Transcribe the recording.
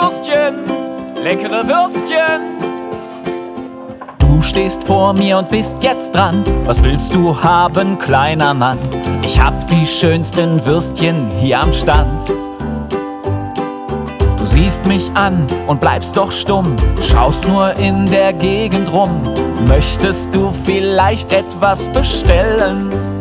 Würstchen, leckere Würstchen. Du stehst vor mir und bist jetzt dran. Was willst du haben, kleiner Mann? Ich hab die schönsten Würstchen hier am Stand. Du siehst mich an und bleibst doch stumm, schaust nur in der Gegend rum. Möchtest du vielleicht etwas bestellen?